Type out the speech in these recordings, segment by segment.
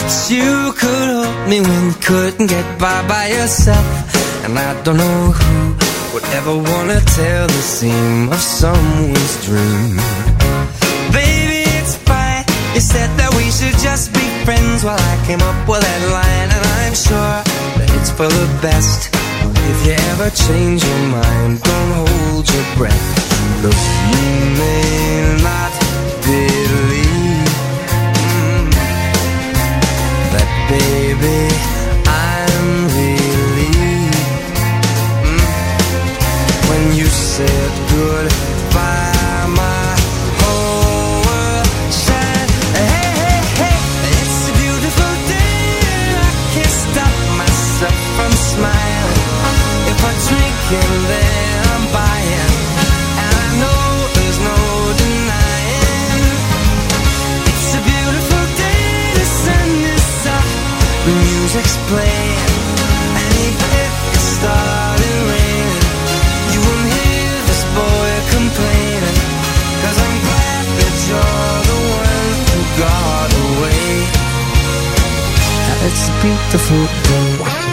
that you could hold me when you couldn't get by yourself. And I don't know who would ever wanna tell the seam of someone's dream. Baby, it's fine. You said that we should just be friends while I came up with that line. And I'm sure that it's for the best. If you ever change your mind, don't hold your breath. Look, you may not believe that, baby, I'm relieved when you said goodbye. My whole world shined. Hey, hey, hey, it's a beautiful day. I can't stop myself from smiling. If I drink and then I'm buying, and I know there's no denying. It's a beautiful day, the sun is up, the music's playing, and even if it started raining, you won't hear this boy complaining, 'cause I'm glad that you're the one who got away. It's a beautiful day.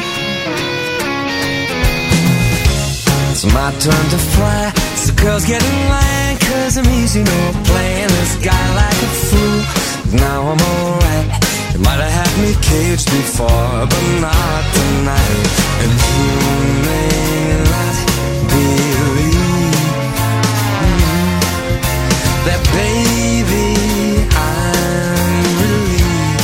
It's my turn to fly. So girls get in line, 'cause I'm easy, no playing this guy like a fool. Now I'm alright. You might have had me caged before, but not tonight. And you may not believe that, baby, I'm relieved.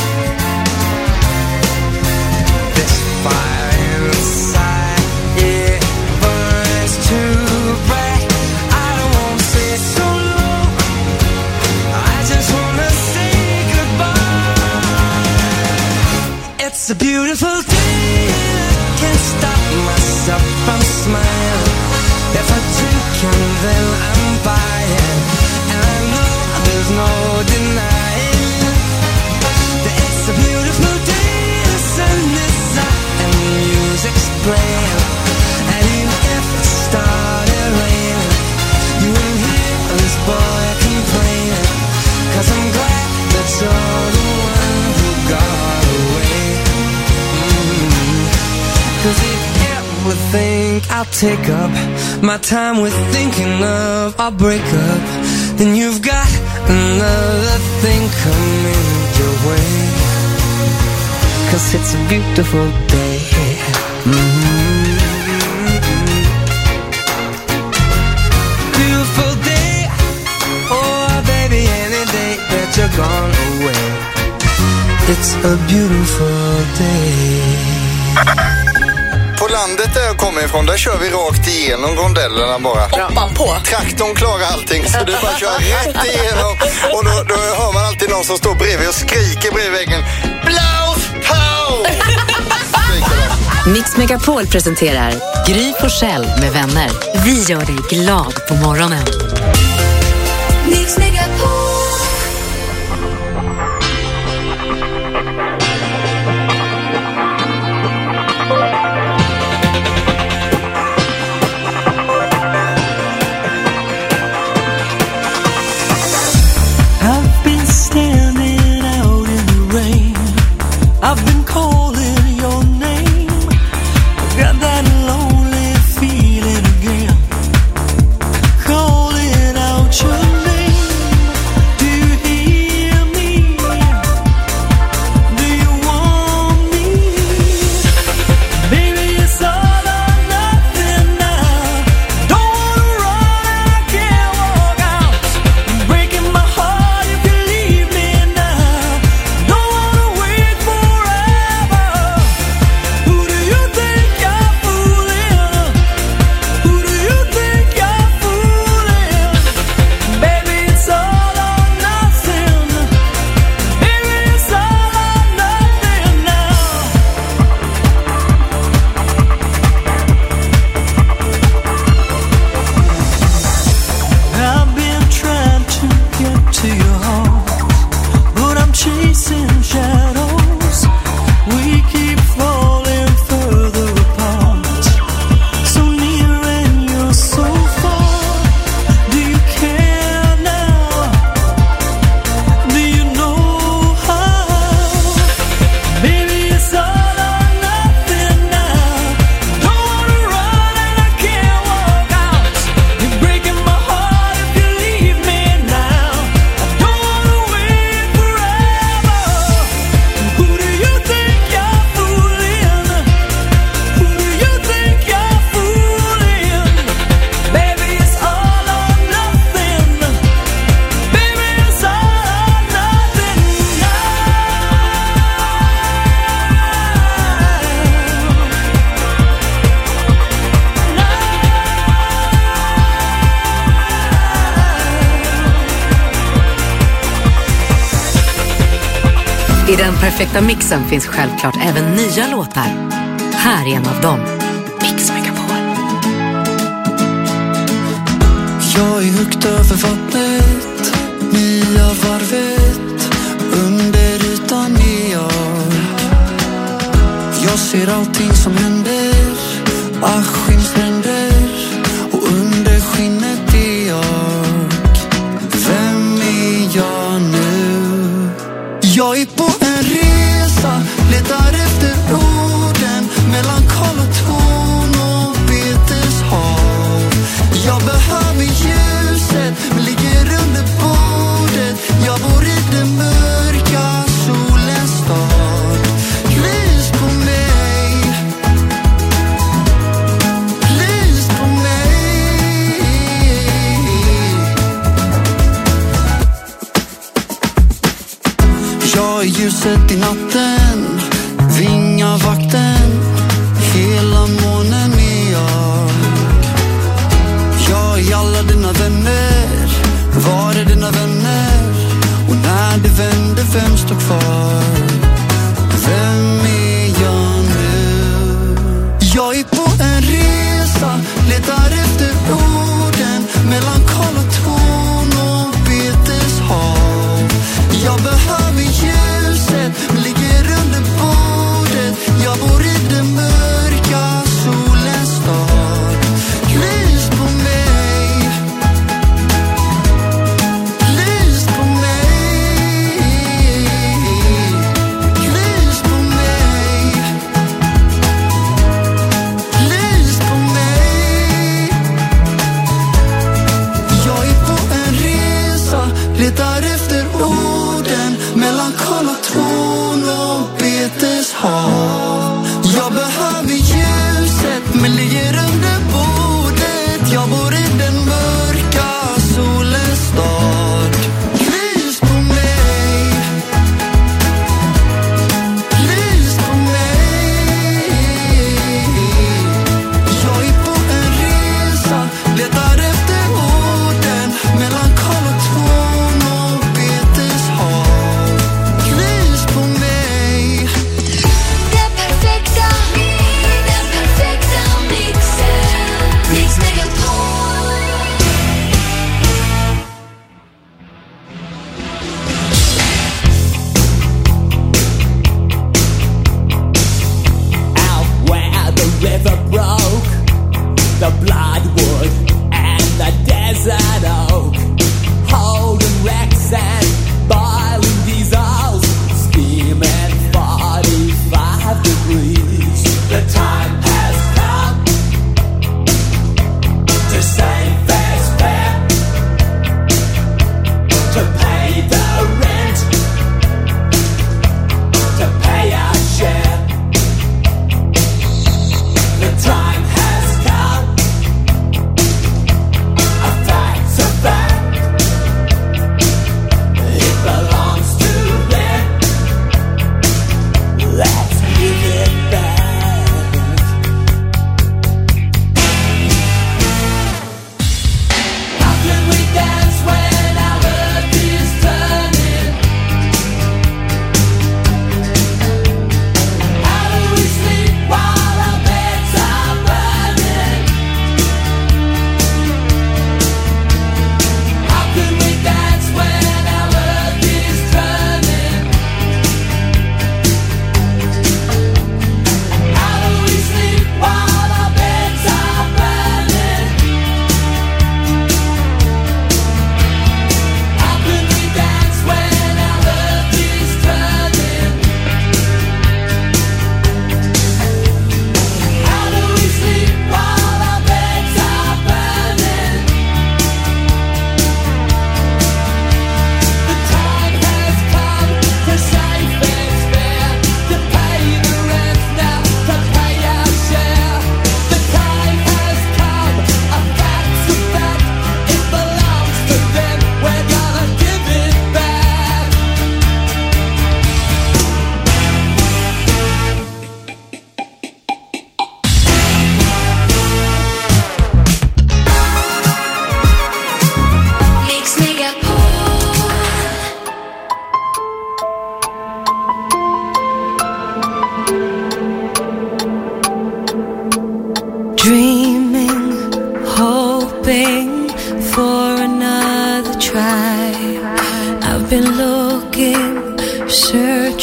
This fire inside, it burns too bright. I don't want to say so low, I just want to say goodbye. It's a beautiful day, I can't stop myself from smiling. If I drink and then I'm buying, and I know there's no denying that it's a beautiful day. The sun is up and the music's playing, and even if it started raining, you won't hear this boy complaining, 'cause I'm glad that you're the one who got away. 'Cause if you ever think I'll take up my time with thinking of our breakup, then you've got another thing coming your way. 'Cause it's a beautiful day. Beautiful day. Oh baby, any day that you're gone away, it's a beautiful day. På landet där jag kommer ifrån, där kör vi rakt igenom rondellerna bara. Hoppan på. Traktorn klarar allting, så du bara kör rätt igenom. Och då hör man alltid någon som står bredvid och skriker bredvid väggen. Blås på! Mix Megapol presenterar Gry Forssell med vänner. Vi gör dig glad på morgonen. Mix Megapol. I've been standing out in the rain. I've been calling your name. Got that lonely feeling again. Calling out your name. Do you hear me? Do you want me? Baby, it's all or nothing now. Don't wanna run, I can't walk out. You're breaking my heart if you leave me now. Don't wanna wait forever. Who do you think you're fooling? Who do you think you're fooling? Baby, it's all or nothing. Baby, it's all or nothing now. I've been trying to get to your heart, but I'm chasing shadows. We keep falling further apart. So near and you're so far. Do you care now? Do you know how? perfekta mixen finns självklart även nya låtar. Här är en av dem. Mix Megapol. Jag är högt över vattnet, nya varvet, under ytan är jag. Jag ser allting som händer, Askimsränder, och under skinnet är jag. Vem är jag nu? Jag är på en resa, letar efter orden mellan kol och ton och beteshav. Jag behöver ljuset, men ligger under bordet. Jag bor i den mörka solens stad. Lys på mig, lys på mig. Jag är ljuset i natten, vingavakten, hela månen är jag. Jag är alla dina vänner, var är dina vänner? Och när det vänder, vem står kvar? Vem är jag nu? Jag är på en resa, letar efter orden mellan kol och ton och beteshav. Jag behöver ljuset, men ligger under bordet. Jag bor i den mörka solens stad. Lys på mig, lys på mig.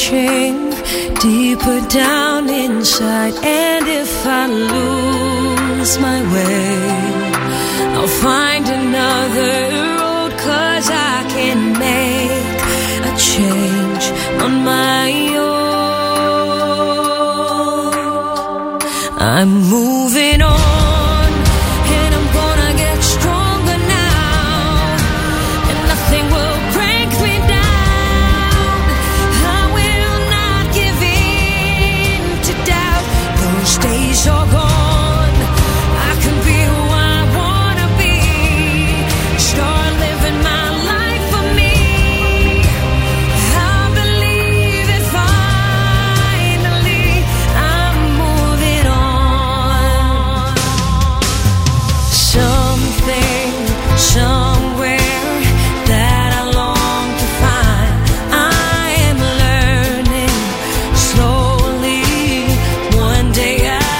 searching deeper down inside, and if I lose my way, I'll find another road, 'cause I can make a change on my own. I'm moving on. Days are gone. I can be who I wanna be. Start living my life for me. I believe it finally. I'm moving on. Something, somewhere that I long to find. I am learning slowly, one day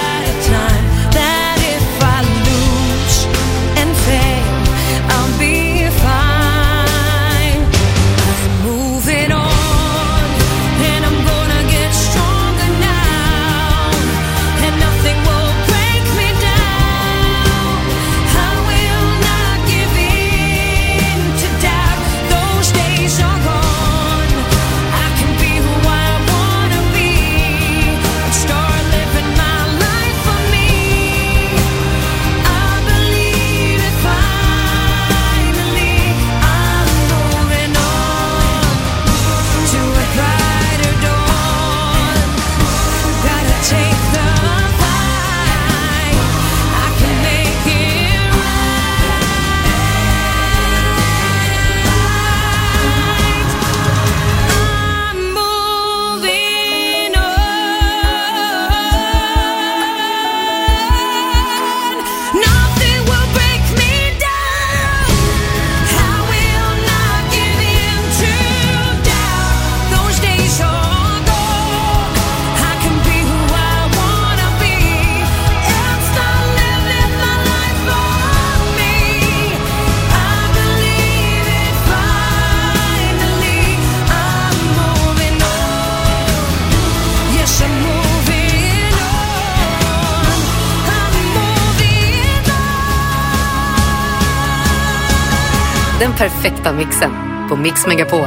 Den perfekta mixen på Mix Megapol.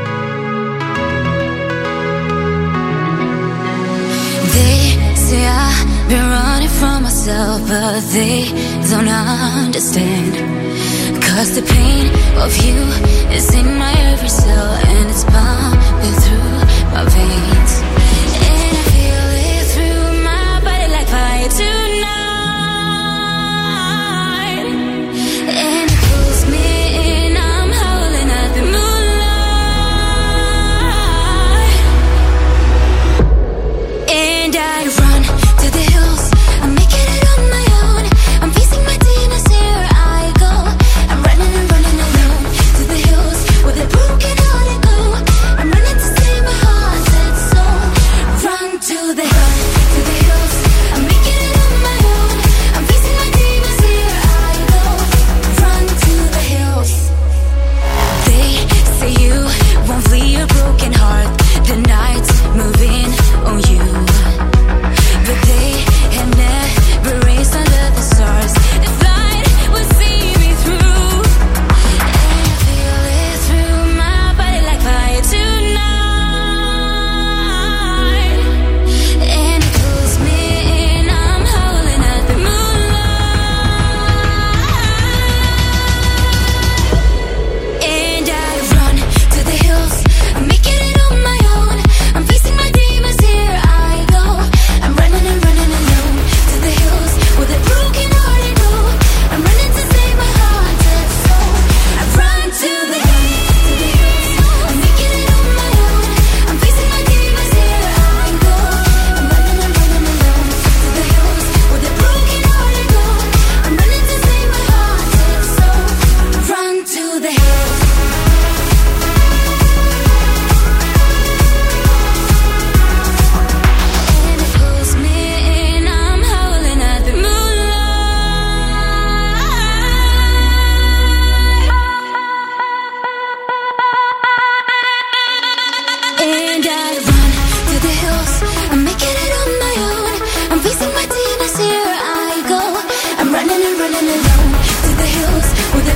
They say I've been running from myself, but they don't understand. 'Cause the pain of you is in my every cell, and it's pumping through my veins. And I feel it through my body like fire tonight. And it pulls me in, I'm howling at the moonlight. And I run to the hills, I'm making it on my own. I'm facing my demons, here I go. I'm running and running alone to the hills where the broken hearted go. I'm running to save my heart and soul.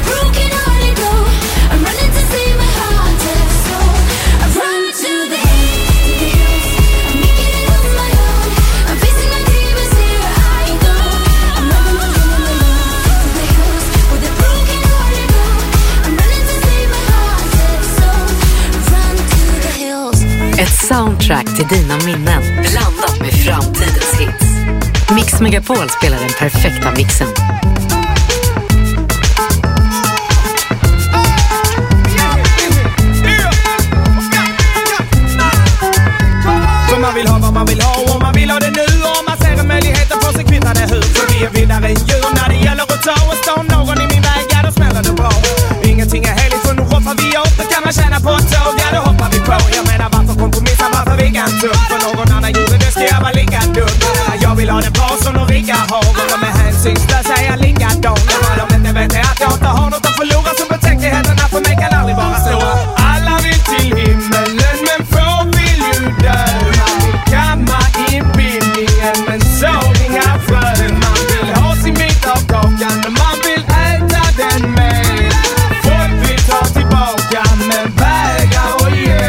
broken hearted go. I'm running to save my heart and soul. I run to the hills. I'm making it on my own. I'm facing my demons, here I go. I'm running to the hills with a broken hearted go. I'm running to save my heart and soul. Run to the hills. Ett soundtrack till dina minnen, blandat med framtidens hits. Mix Megapol spelar den perfekta mixen. För man vill ha vad man vill ha och man vill ha det nu. Och man ser en möjlighet att få sig kvittade hur. För vi är vildare än djur när det gäller att ta och stå någon i min väg, ja då smäller det bra. Ingenting är heligt för nu hoppar vi upp. Det kan man tjäna på ett tåg, ja då hoppar vi på. Jag menar varför kompromissa, varför vi kan tuff. För någon annan gjorde det, ska jag vara lika dum. Jag vill ha det bra som de rika har. Och de är hänsynslösa, är jag likadan. Ja, vad de inte vet är att jag inte har något att förlora. Så betänkligheterna för mig kan aldrig vara stora. Alla vill till himmelen men få vill ju dö. Man vill kamma inbildningen men så inga frön. Man vill ha sin bit av kakan och man vill äta den med. Folk vill ta tillbaka men vägrar och ge.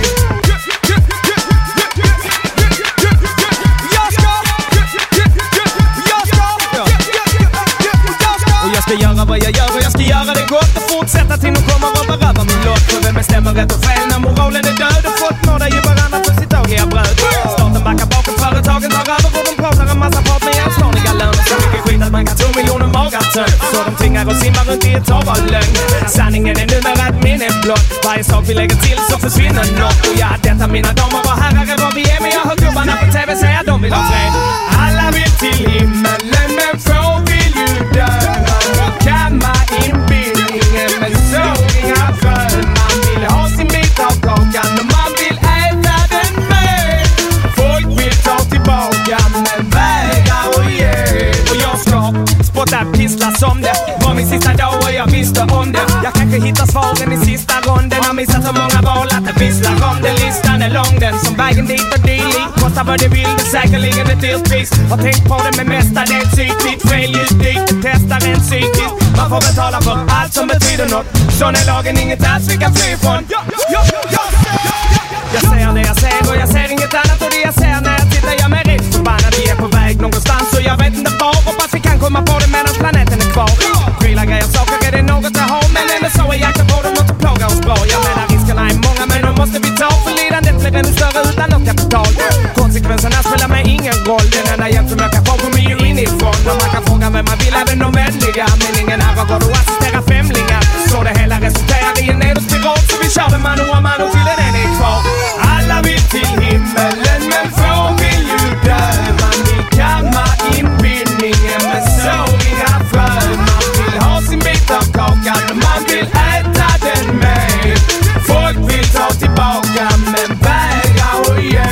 Jag ska göra vad jag gör och jag ska göra det gott och fortsätta till de kommer och beröva min lott. För vem bestämmer rätt och fel när moralen är död och folk nådar ju varandra för sitt dagliga bröd. Staten backar bakom, företagen tar över och de pratar en massa prat med jämsnåriga löner. Så mycket skit att man kan tro miljoner magar tönt. Så de tvingar och simmar runt i ett torr av lögn. Sanningen är numera ett minne blott. Varje sak vi lägger till så försvinner något. Och ja, detta mina damer och herrar är vad vi är. Men jag hör gubbarna på tv säga de vill ha fred. Alla vill till himmelen men få vill ju dö. Kamma inbildningen men så inga frön. Man vill ha sin bit av kakan och man vill äta den med. Folk vill ta tillbaka men vägrar och ge. Och jag ska spotta pissla som det var min sista dag och jag visste om det. Jag kanske hittar svaren i sista ronden. Har missat så många val att det visslar om det. Listan är lång den som vägen dit och dylik. Kostar vad det vill, det säkerligen ett dyrt pris. Har tänkt på det med mestadels psykigt. Fel ljuddykt, det testar en psykiskt. Man får betala för allt som betyder något. Sån är lagen, inget alls vi kan fly ifrån. Jag säger det jag säger och jag ser inget annat. Och det jag ser när jag tittar gör mig rätt förbannad. Vi är på väg någonstans och jag vet inte var. Hoppas vi kan komma på det medan planeten är kvar. Pryla grejer, saker är det något att ha. Men ändå så är jakten på dem något att plåga oss bra. Jag menar riskerna är många men de måste vi ta. För lidandet blir ännu större utan något kapital. Konsekvenserna spelar mig ingen roll. Den enda hjälp som jag kan få kommer ju inifrån. Och man kan fråga vem man vill, även de vänliga. Men ingen här har gått och assistera femlingar. Så det hela resulterar i en nedåtspiral. Så vi kör med mano a mano till den är kvar. Alla vill till himmelen men få vill ju dö. Man vill kamma inbildningen men så inga frön. Man vill ha sin bit av kakan och man vill äta den med. Folk vill ta tillbaka men vägrar och ge.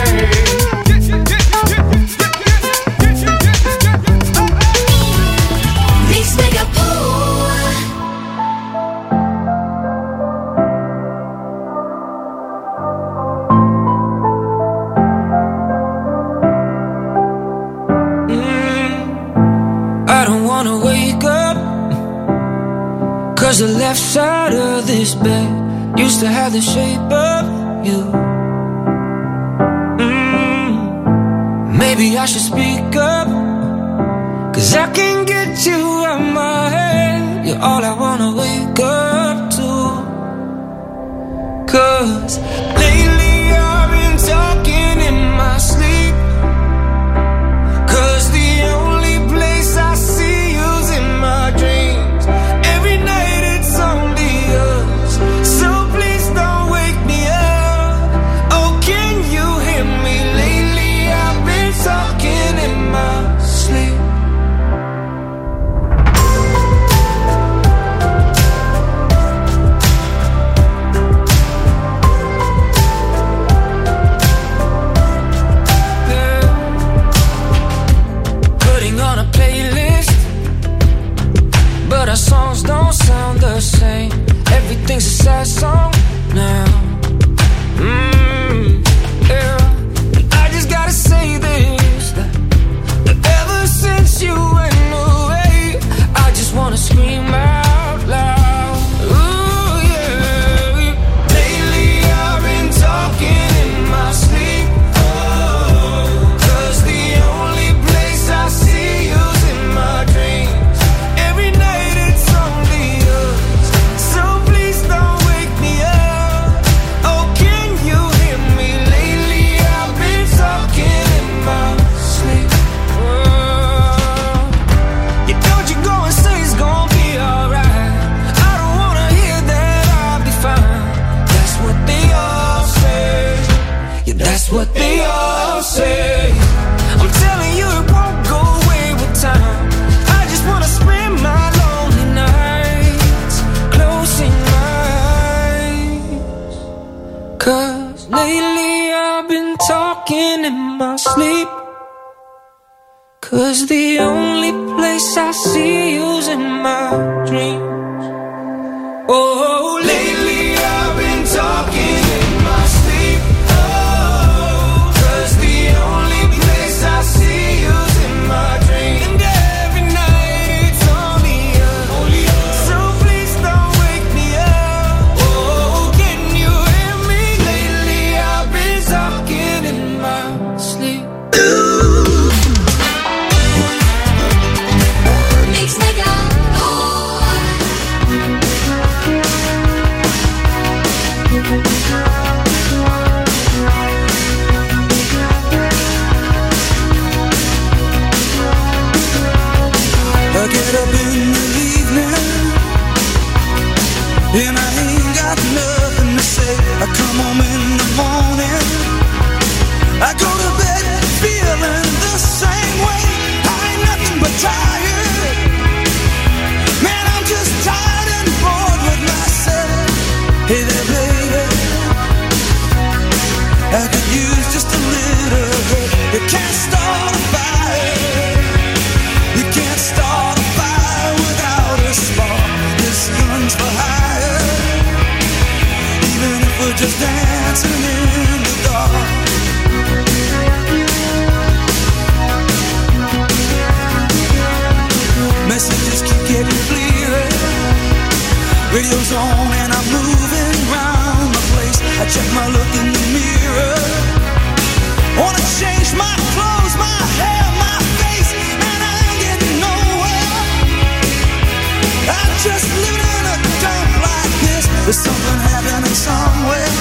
Mix Megapol. I don't wanna wake up, 'cause the left side of this bed used to have the shape of you. Maybe I should speak up, 'cause I can't get you out my head. You're all I wanna wake up to. 'Cause lately I've been talking in my sleep. 'Cause the only place I see you's in my dreams. Every night it's only us. So please don't wake me up. Oh, can you hear me? Lately I've been talking in my sleep. 'Cause the only place I see you's in my dreams. Oh, lately I've been talking in my sleep. Oh, 'cause the only place I see you's in my dreams. And every night it's only us. So please don't wake me up. Oh, can you hear me? Lately I've been talking in my sleep. I get up in the evening and I ain't got nothing to say. I come home in the morning, I go to bed feeling the same way. I ain't nothing but tired. Man, I'm just tired and bored with myself. Hey there, baby, I could use just a little help. You can't start a fire. You can't start a fire without a spark. This gun's for hire. Even if we're just dancing in the dark. Messages keep getting clearer. Radio's on and I'm moving around the place. I check my look in the mirror. Wanna change my clothes, my hair, my face, and I ain't getting nowhere. I'm just living in a dump like this. There's something happening somewhere.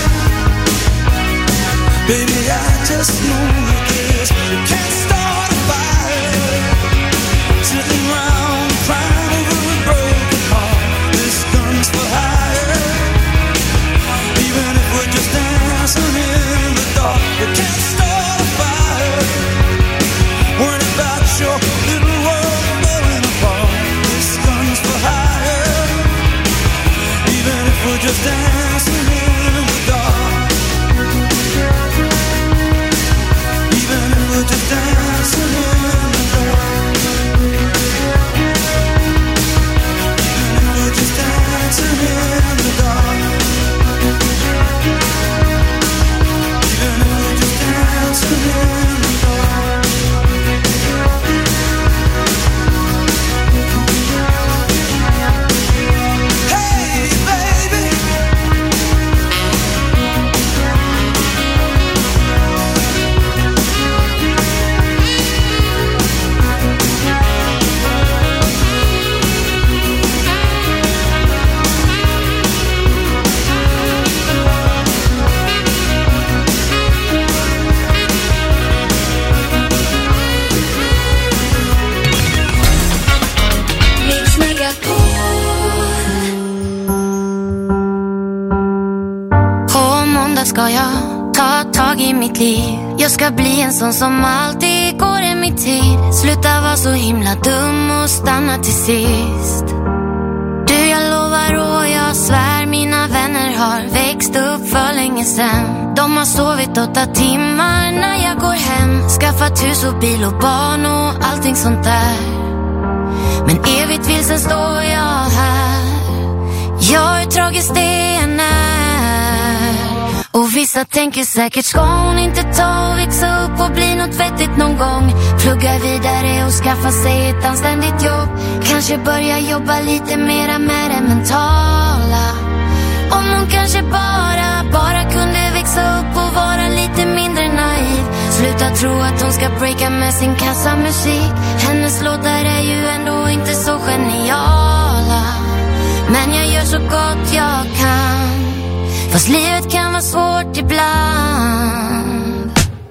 Baby, I just know it is. You can't start a fire sitting around crying over a broken heart. This gun's for hire. Even if we're just dancing in the dark, you can't start a fire. Worrying about your little world falling apart. This gun's for hire. Even if we're just dancing in the dark. Even if we're just dancing in the dark. Even if we're just dancing in the dark. Even if we're just dancing in the dark. Hey, baby. Mix Megapol. På måndag ska jag ta tag i mitt liv. Jag ska bli en sån som alltid går i mitt tid. Sluta vara så himla dum och stanna till sist. Du, jag lovar och jag svär, mina vänner har växt upp för länge sen. De har sovit 8 timmar när jag går hem. Skaffat hus och bil och barn och allting sånt där. Men evigt vilsen står jag här. Jag är tragiskt det än är. Och vissa tänker säkert, ska hon inte ta och växa upp och bli något vettigt någon gång? Plugga vidare och skaffa sig ett anständigt jobb. Kanske börja jobba lite mera med det mentala. Om hon kanske bara kunde växa upp och vara lite mindre naiv. Sluta tro att hon ska breaka med sin kassamusik. Hennes låtar är ju ändå inte så geniala. Men jag gör så gott jag kan. Fast livet kan vara svårt ibland.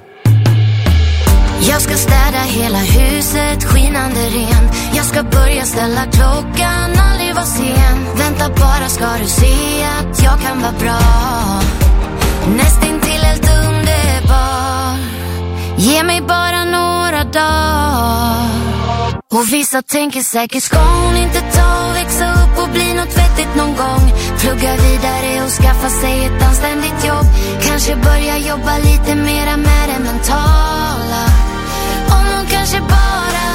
Jag ska städa hela huset skinande rent. Jag ska börja ställa klockan, aldrig vara sen. Vänta bara ska du se att jag kan vara bra. Nästintill helt underbar. Ge mig bara några dagar. Och vissa tänker säkert, ska hon inte ta och växa upp och bli något vettigt någon gång? Plugga vidare och skaffa sig ett anständigt jobb. Kanske börja jobba lite mera med det mentala. Om hon kanske bara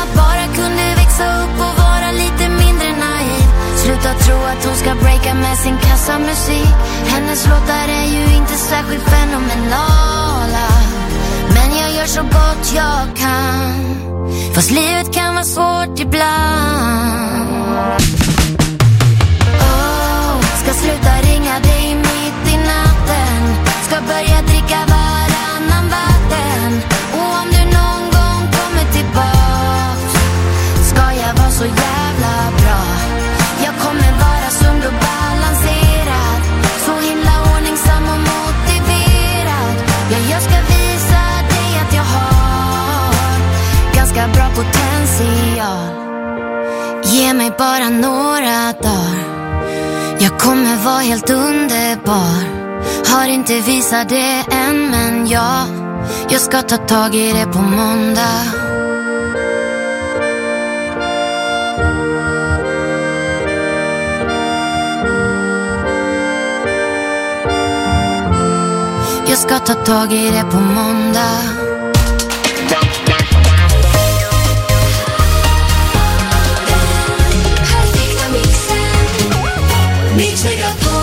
med sin kassamusik. Hennes låtar är ju inte särskilt fenomenala, men jag gör så gott jag kan, fast livet kan vara svårt ibland. Ska sluta ringa dig mitt i natten, ska börja dricka varannan vatten. Och om du någon gång kommer tillbaks, ska jag vara så jävla bra. Jag kommer vara sund och balanserad, så himla ordningsam och motiverad. Ja, jag ska visa dig att jag har ganska bra potential. Ge mig bara några dagar, jag kommer vara helt underbar. Har inte visat det än, men jag ska ta tag i det på måndag. Jag ska ta tag i det på måndag. Mix Megapol.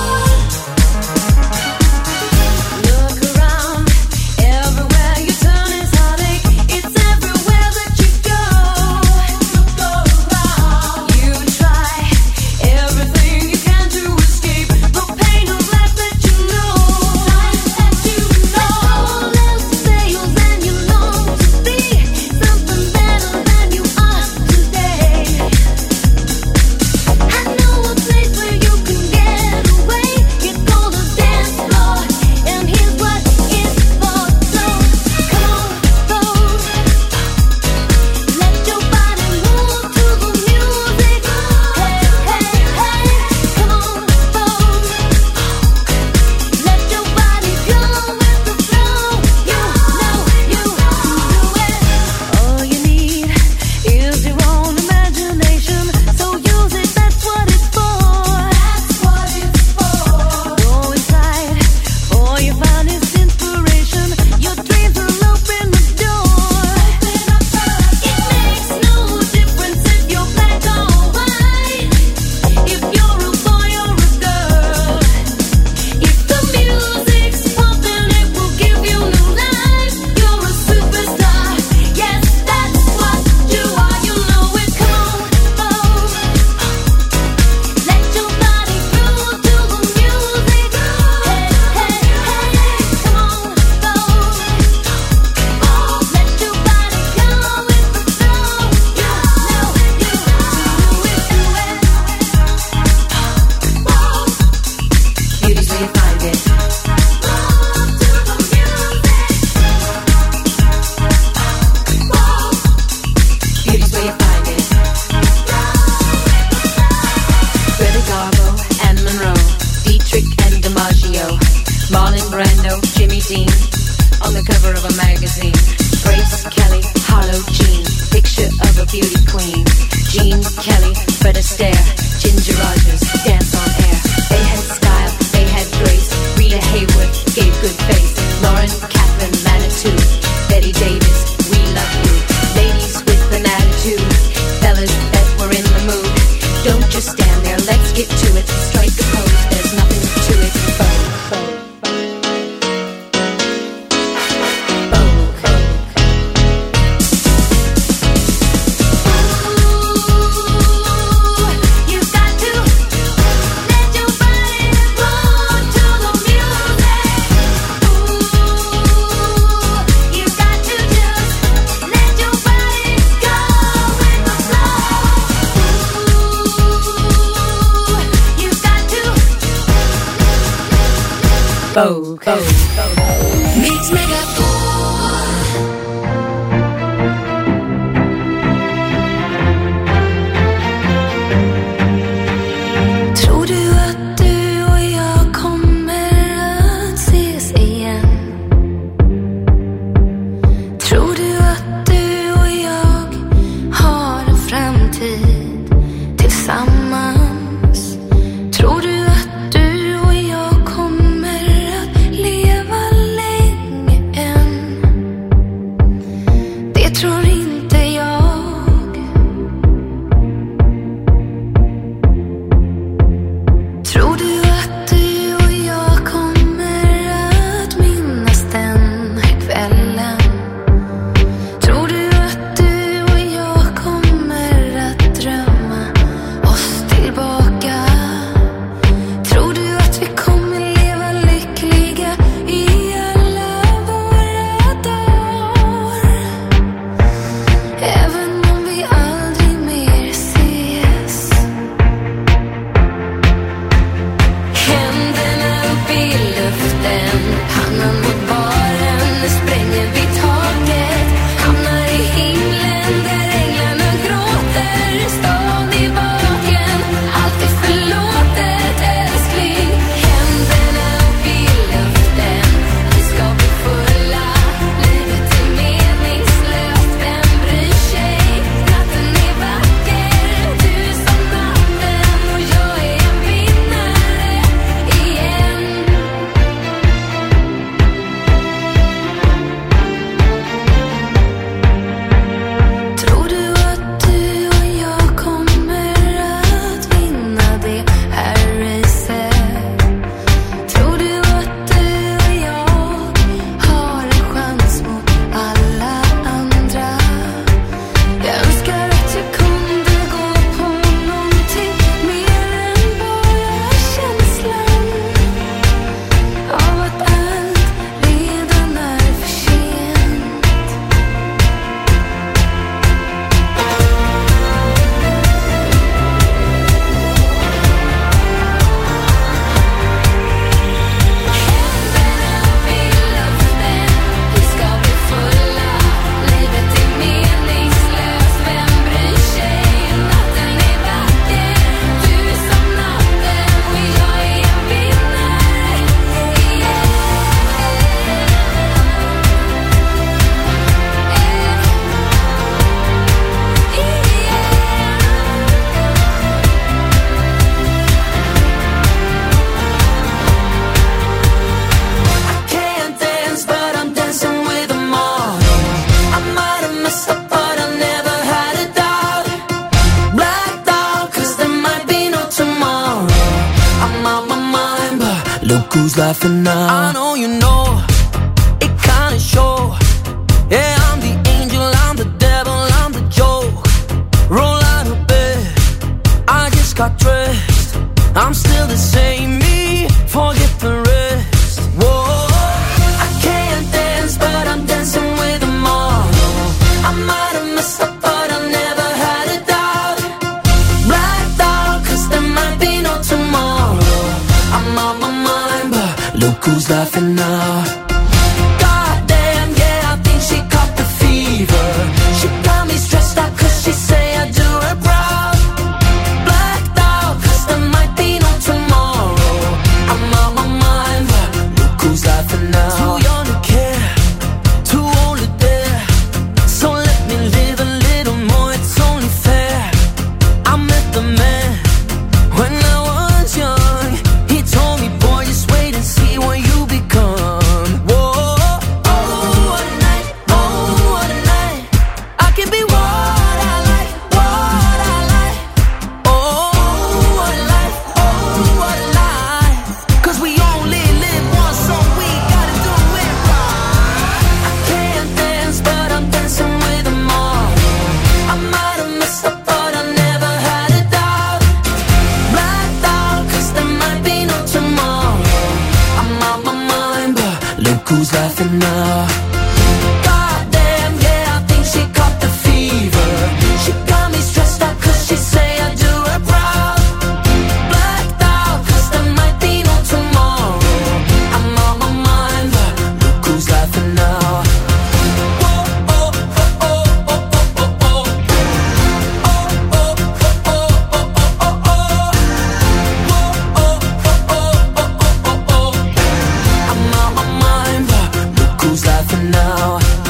Mix Megapol. Tror du att du och jag kommer att ses igen? Tror du att du och jag har en framtid tillsammans? Tror du att du och jag kommer att leva länge än? Look who's laughing now. I know you know, it kinda show. Yeah, I'm the angel, I'm the devil, I'm the joke. Roll out of bed, I just got dressed. I'm still the same me, forget the rest. Whoa, I can't dance, but I'm dancing with them all. I might have messed up, but I never had a doubt. Blacked out, 'cause there might be no tomorrow. I'm on my mind, but look who's laughing now. Goddamn, yeah, I think she caught the fever. She got me stressed out 'cause she say I do her proud. Blacked out, 'cause there might be no tomorrow. I'm on my mind, but look who's laughing now. Too young to care, too old to dare. So let me live a little more, it's only fair. I met the man when I was young. He told me, boy, just wait and see what you become. Whoa, oh, what a night, oh, what a night. I can be what I like, what I like. Oh, what a life, oh, what a life. 'Cause we only live once, so we gotta do it right. I can't dance, but I'm dancing with them all. I might have messed up, but I never had a doubt. Blacked out, 'cause there might be no tomorrow. I'm on my mind, but look who's laughing now. Goddamn, yeah, I think she caught the fever. She got me stressed out 'cause she say I do her proud. Blacked out, 'cause there might be no tomorrow. I'm on my mind, but look who's laughing now. Whoa, oh, oh, oh, oh, oh, oh, oh. Oh, oh, oh, oh, oh, oh, oh, oh. Whoa, oh, oh, oh, oh, oh, oh, oh. I'm on my mind, but look who's laughing now.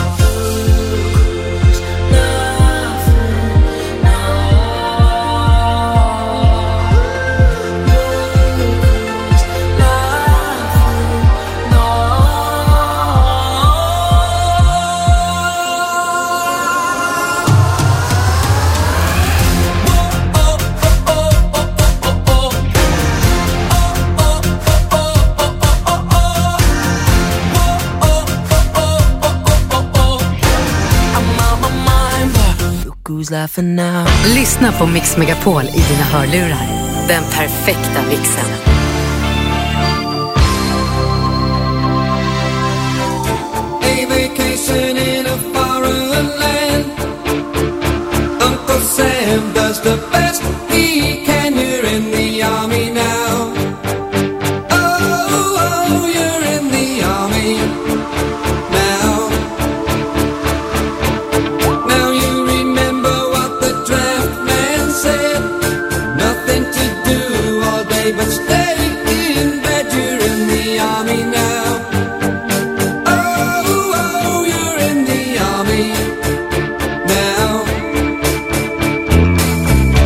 Who's laughing now? Lyssna på Mix Megapol i dina hörlurar. Den perfekta mixen. A vacation in a foreign land. Uncle Sam does the best he can. You're in the army now. Oh, oh, you're in the army now. Now you remember what the draft man said. Nothing to do all day but stay in bed. You're in the army now. Oh, oh, you're in the army now.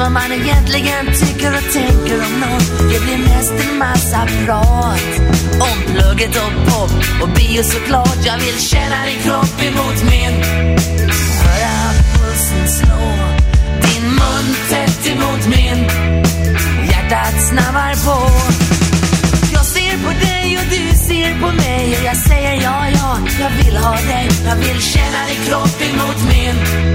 vad man egentligen tycker och tänker om någon. Det blir mest en massa prat om plugget och pop och bio såklart. Jag vill känna din kropp emot min, höra pulsen slå, din mun tätt emot min, hjärtat snabbar på. Jag ser på dig och du ser på mig och jag säger ja, ja, jag vill ha dig. Jag vill känna din kropp emot min.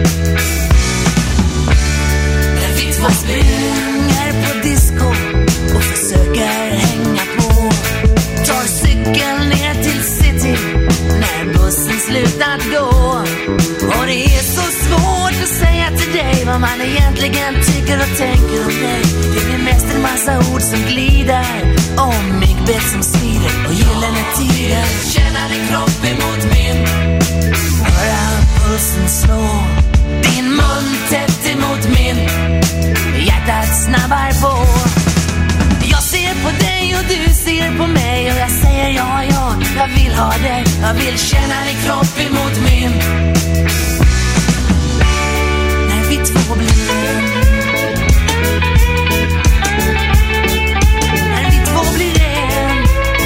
När vi två springer på disco och försöker hänga på, tar cykeln ner till city när bussen slutat gå. Och det är så svårt att säga till dig vad man egentligen tycker och tänker om dig. Det blir mest en massa ord som glider om myggbett som svider och gyllene tider. Känna din kropp emot min, höra pulsen slå, din mun tätt emot min, hjärtat snabbar på. Jag ser på dig och du ser på mig och jag säger ja, ja, jag vill ha dig. Jag vill känna din kropp emot min. När vi två blir en, när vi två blir en.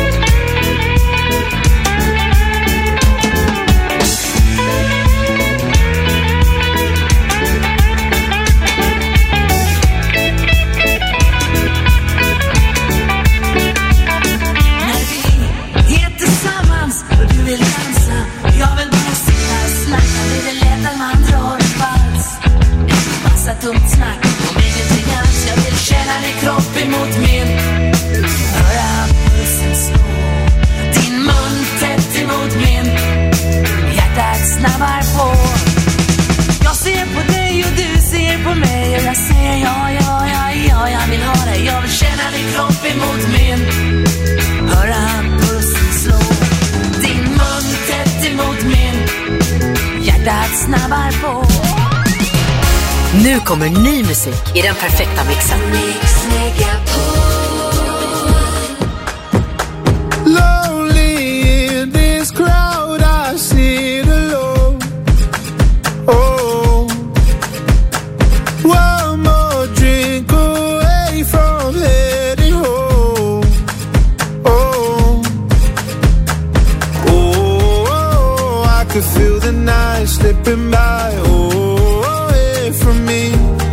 När vi är tillsammans och du vill dansa, jag vill bara sitta och snacka. Det är det lätt att man drar en vals, en massa tomt snack om ingenting alls. Jag vill känna din kropp emot min, höra pulsen slå, din mun tätt emot min, hjärtat snabbar på. Jag ser på dig och du ser på mig och jag säger ja, ja, ja, ja, jag vill ha dig. Jag vill känna din kropp emot min, höra pulsen slå, din mun tätt emot min, hjärtat snabbar på. Nu kommer ny musik i den perfekta mixen. Mix Megapol. Lonely in this crowd, I sit alone. Oh, one more drink away from heading home. Oh, oh, I could feel the night slipping by. Oh, away from me.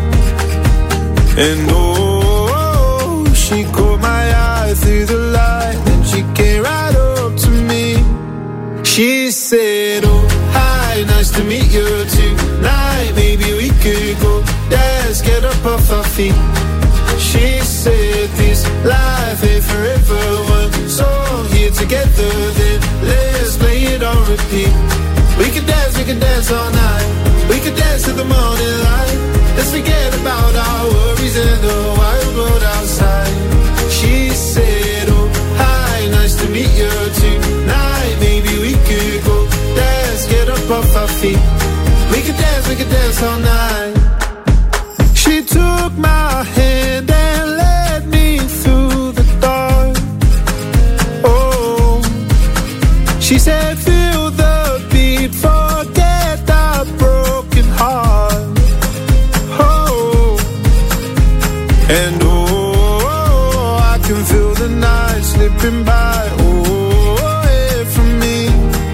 And oh, she caught my eye through the light, and she came right up to me. She said, oh, hi, nice to meet you tonight. Maybe we could go dance, get up off our feet. She said, this life ain't forever. One song here together, then let's play it on repeat. We can dance all night. We can dance to the morning light. Let's forget about our worries and the wild world outside. She said, oh, hi, nice to meet you tonight. Maybe we could go dance, get up off our feet. We can dance all night. She took my hand and led me through the dark. Oh, she said, feel the beat, forget the broken heart. And oh, I can feel the night slipping by, oh, away from me.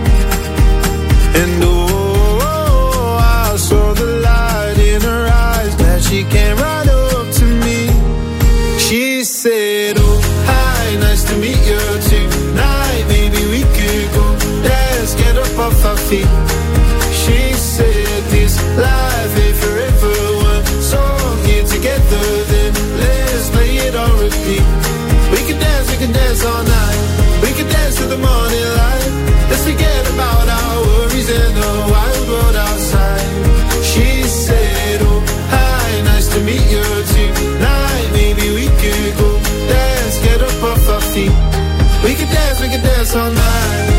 And oh, I saw the light in her eyes, that she came right up to me. She said, oh, hi, nice to meet you tonight. Maybe we could go dance, get up off our feet. She said, this life ain't forever. One song here together, then let's play it on repeat. We can dance all night. We can dance to the morning light. Let's forget about our worries and the wild world outside. She said, oh, hi, nice to meet you tonight. Maybe we could go dance, get up off our feet. We can dance all night.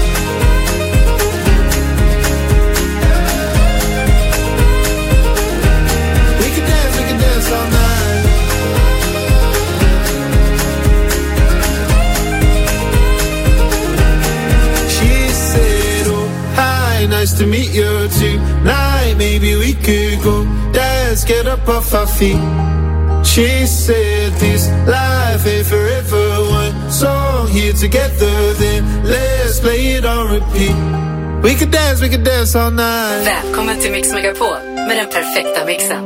We can dance all night. She said, oh, hi, nice to meet you tonight. Maybe we could go dance, get up off our feet. She said this life ain't forever. One song here together, then let's play it on repeat. We could dance all night. Välkommen till Mix Megapol med den perfekta mixen.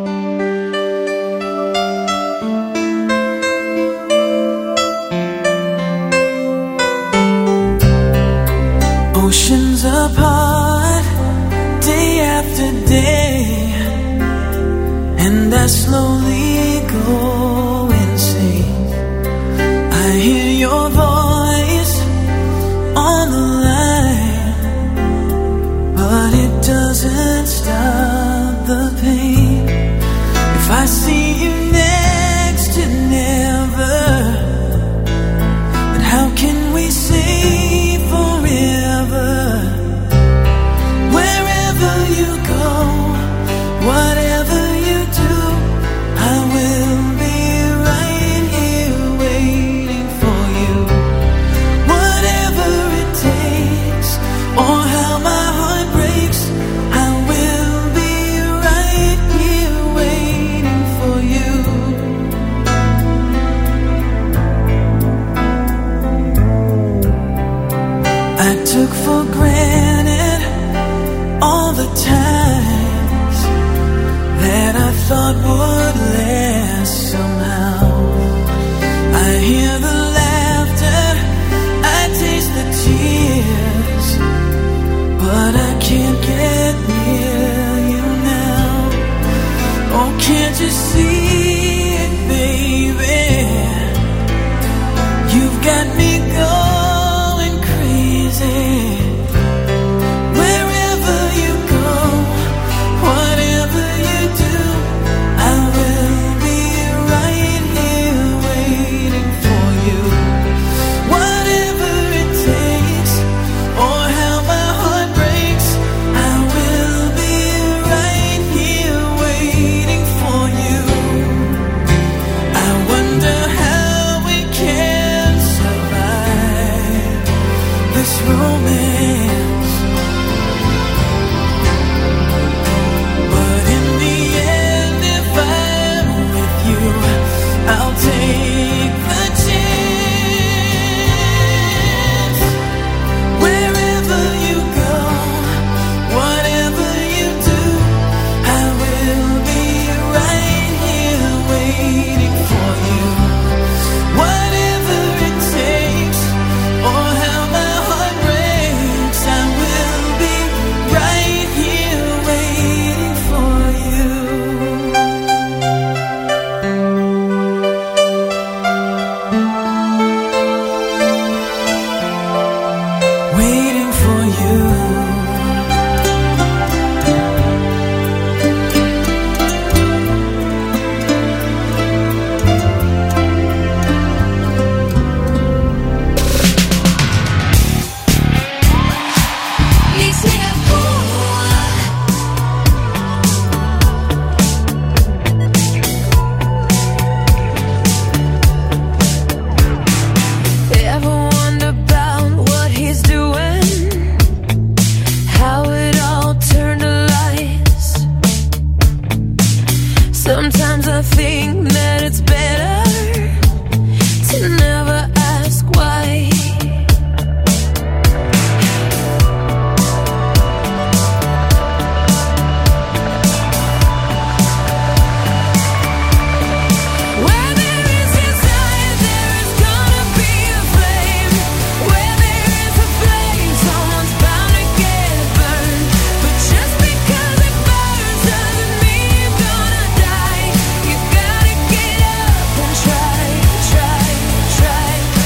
Oceans apart, day after day, and I slowly go insane. I hear your voice on the line, but it doesn't stop the pain. If I see you next to never, then how can we say forever? Wherever you go, whatever you do, I will be right here waiting for you. Whatever it takes, or how my heart breaks, I will be right here waiting for you. I took for granted all the times that I thought would last somehow. I hear the laughter, I taste the tears, but I can't get near you now. Oh, can't you see it, baby? You've got me going crazy. Wherever you go, whatever you do, I will be right here waiting for you. Whatever it takes, or how my heart breaks, I will be right here waiting for you. I wonder how we can survive this romance. But in the end, if I'm with you, I'll take the chance. Wherever you go, whatever you do, I will be right here waiting for you. Whatever it takes, or how my heart breaks, I will be right here waiting for you. Waiting for you. Mix Megapol. Ever wonder about what he's doing? How it all turned to lies. Sometimes I think that it's better to never ask why. Where there is desire, there is gonna be a flame. Where there is a flame, someone's bound to get burned. But just because it burns doesn't mean you're gonna die. You gotta get up and try, try, try.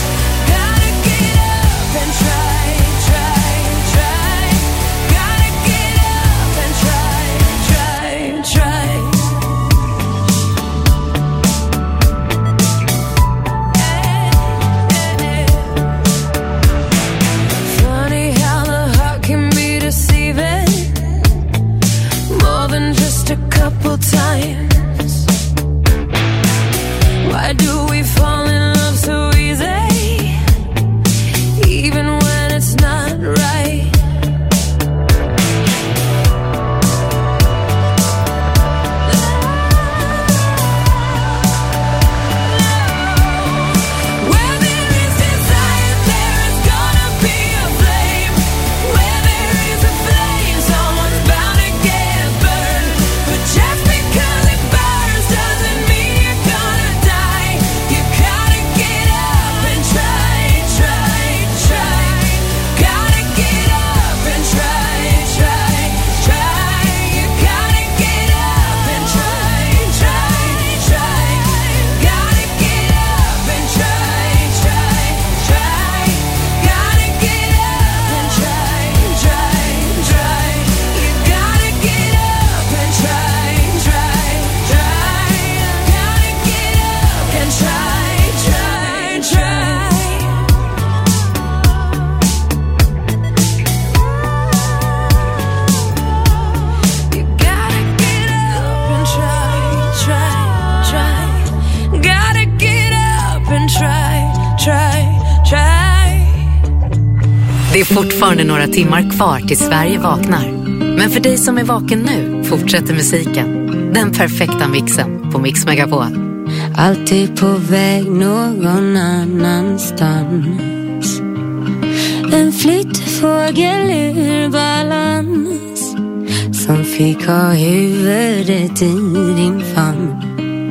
Det är fortfarande några timmar kvar till Sverige vaknar. Men för dig som är vaken nu fortsätter musiken. Den perfekta mixen på Mix Megapol. Alltid på väg någon annanstans. En flyttfågel ur balans, som fick ha huvudet i din famn.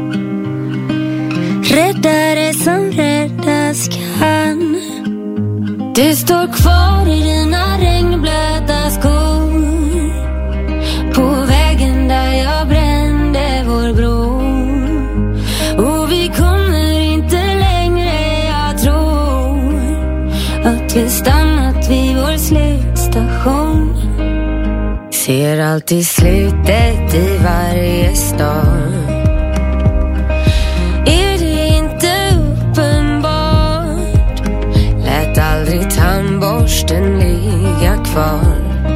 Räddare som räddas kan. Du står kvar i dina regnblöta skor, på vägen där jag brände vår bro. Och vi kommer inte längre, jag tror att vi stannat vid vår slutstation. Ser alltid slutet i varje stad. Är det inte uppenbart? Lät aldrig tandborsten ligga kvar.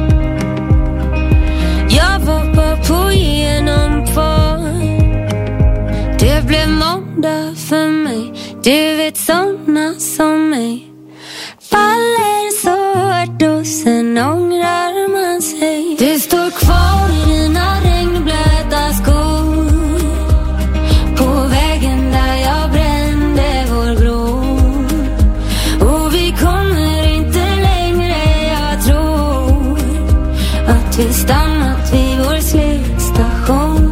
Jag var bara på genomfart. Det blev måndag för mig. Du vet, såna som mig faller så hårt och sen ångrar man sig. Du står kvar i dina regnblöta skor, på vägen där jag brände vår bro. Och vi kommer inte längre, jag tror att vi stannat vid vår slutstation.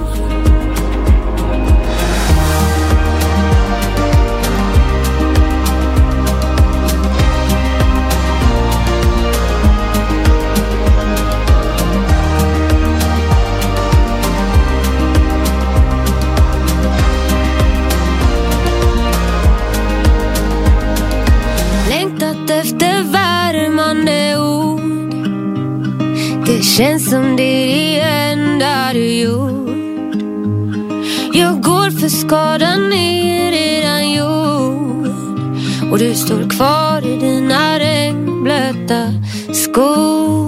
Efter värmande ord, det känns som det är det enda du gjort. Jag går för skadan är redan gjord, och du står kvar i dina regnblöta skor.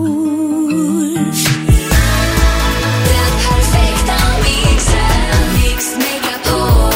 Den perfekta mixen, Mix Megapol.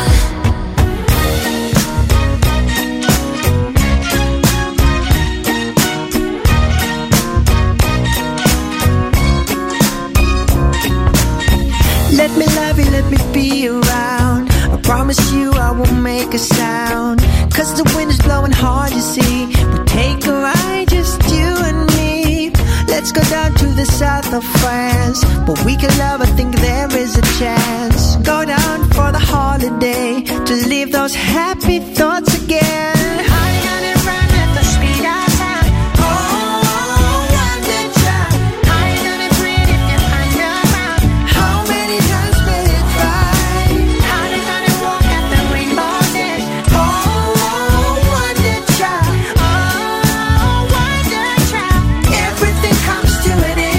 Let me love you, let me be around. I promise you I won't make a sound. 'Cause the wind is blowing hard, you see. We'll take a ride, just you and me. Let's go down to the south of France, but we can love, I think there is a chance. Go down for the holiday, to leave those happy thoughts again. Hiding on and run at the speed of sound. Oh, one that try. Hiding on and breathe if you find around. How many times will it try? Hiding on and walk at the rainbow's edge. Oh, one that try. Oh, one that try. Everything comes to an end.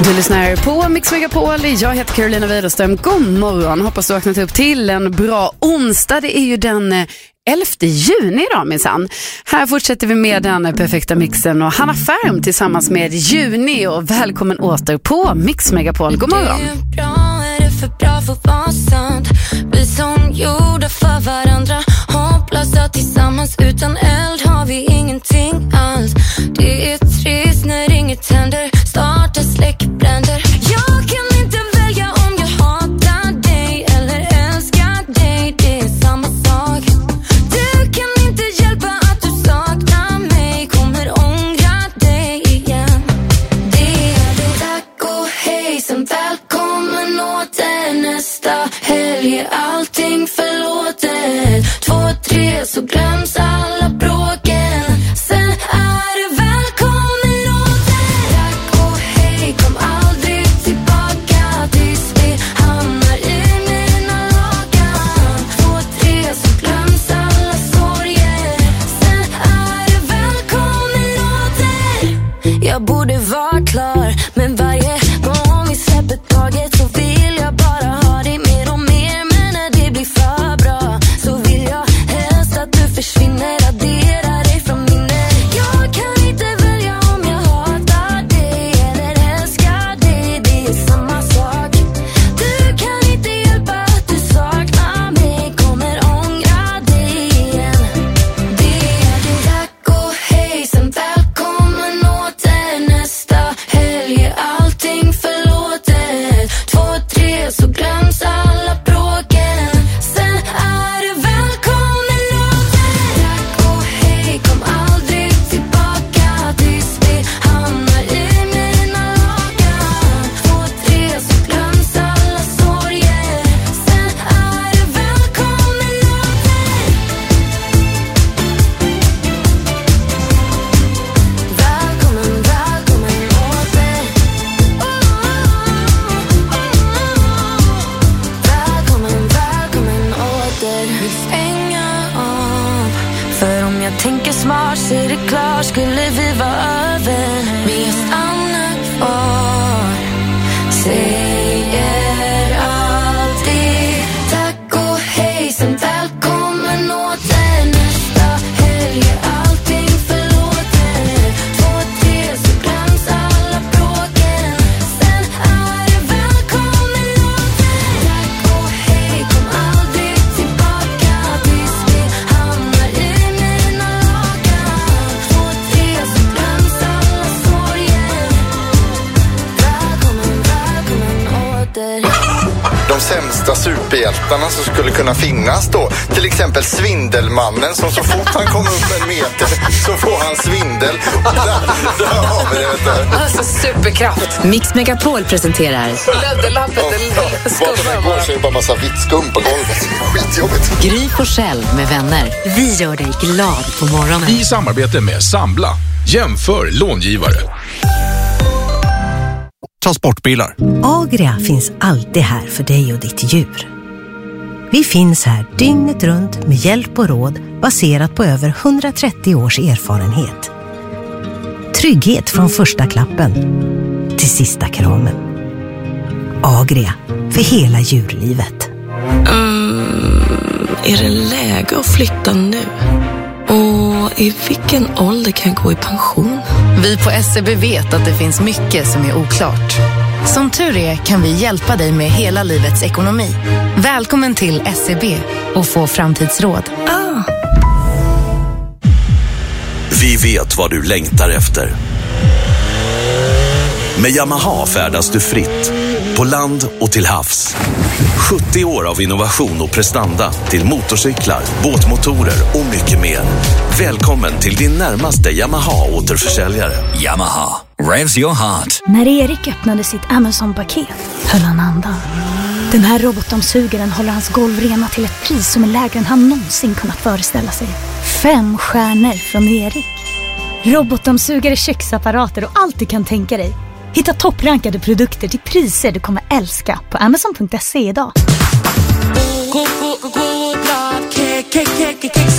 Du lyssnar på Mix Megapol. Jag heter Carolina Widerström. God morgon. Hoppas du har vaknat upp till en bra onsdag. Det är ju den 11 juni idag minsann. Här fortsätter vi med den perfekta mixen och Hanna Färm tillsammans med Juni. Och välkommen åter på Mix Megapol. God morgon. Det är bra, är det för bra för att vara sant? Vi som gjorda för varandra, hopplösa tillsammans. Utan eld har vi ingenting alls. Det är trist när inget händer. Starta släckbränder. Jag kan inte välja om jag hatar dig eller älskar dig. Det är samma sak. Du kan inte hjälpa att du saknar mig. Kommer ångra dig igen. Det är det, tack och hej, sen välkommen åter. Nästa helg är allting förlåtet. 2, 3 så glöms alla bråken. Sen är det välkommen åter. Tack och hej, kom aldrig tillbaka tills vi hamnar i mina lakan. 2, 3 så glöms alla sorger. Sen är det välkommen åter. Jag borde vara klar, men varje gång vi släpper taget så vill jag bara ha dig mer och mer. Men när det blir för bra så vill jag helst att du försvinner, radera dig från minnet. Jag kan inte välja om jag hatar dig eller älskar dig. Det är samma sak. Du kan inte hjälpa att du saknar mig. Kommer ångra dig igen. Det är det, tack och hej, sen välkommen åter. Nästa helg är allting förlåtet. 2, 3 så glöms alla bråken. Sen är det välkommen åter. Tack och hej, kom aldrig tillbaka tills vi hamnar i mina lakan. 2, 3 så glöms alla sorger. Sen är det välkommen åter. Välkommen, välkommen åter. Välkommen, välkommen åter. Vi stänga av. För om jag tänker smart så är det klart. Skulle vi vara över, men jag stannar kvar. Säger alltid tack och hej, sen välkommen åter. Nästa helg är allting förlåtet. 2, 3 så glöms alla bråken. Sen är det välkommen åter. Tack och hej, kom aldrig tillbaka tills vi hamnar i mina lakan. 2, 3 så glöms alla sorger. Välkommen, välkommen åter. De sämsta superhjältarna som skulle kunna finnas då. Till exempel Svindelmannen som så fort han kommer upp en meter så får han svindel. Där har vi det, vet du. Alltså superkraft. Mix Megapol presenterar Läderlappet Vad som än går så är det bara massa vitt skum på golvet. Skitjobbigt. Gry Forssell med vänner. Vi gör dig glad på morgonen. I samarbete med Sambla. Jämför långivare. Transportbilar. Agria finns alltid här för dig och ditt djur. Vi finns här dygnet runt med hjälp och råd baserat på över 130 års erfarenhet. Trygghet från första klappen till sista kramen. Agria, för hela djurlivet. Är det läge att flytta nu? Och i vilken ålder kan jag gå i pension? Vi på SEB vet att det finns mycket som är oklart. Som tur är kan vi hjälpa dig med hela livets ekonomi. Välkommen till SEB och få framtidsråd. Vi vet vad du längtar efter. Med Yamaha färdas du fritt, på land och till havs. 70 år av innovation och prestanda till motorcyklar, båtmotorer och mycket mer. Välkommen till din närmaste Yamaha-återförsäljare. Yamaha, revs your heart. När Erik öppnade sitt Amazon-paket höll han andan. Den här robotdammsugaren håller hans golv rena till ett pris som är lägre än han någonsin kunnat föreställa sig. 5 stjärnor från Erik. Robotdammsugare, köksapparater och allt du kan tänka dig. Hitta topprankade produkter till priser du kommer älska på Amazon.se idag.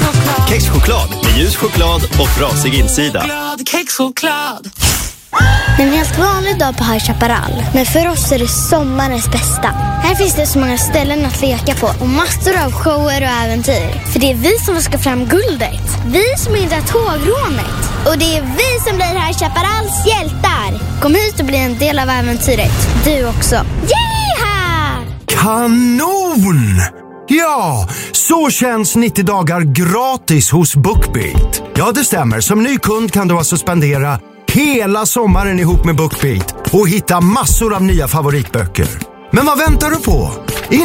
Kexchoklad med ljus choklad och frasig insida. Kexchoklad. En helt vanlig dag på High Chaparral. Men för oss är det sommarens bästa. Här finns det så många ställen att leka på och massor av shower och äventyr. För det är vi som ska fram guldet. Vi som hindrar tågrånet. Och det är vi som blir High Chaparrals hjältar. Kom hit och bli en del av äventyret. Du också. Yeeha! Kanon! Ja, så känns 90 dagar gratis hos BookBeat. Ja, det stämmer. Som ny kund kan du alltså spendera hela sommaren ihop med BookBeat och hitta massor av nya favoritböcker. Men vad väntar du på?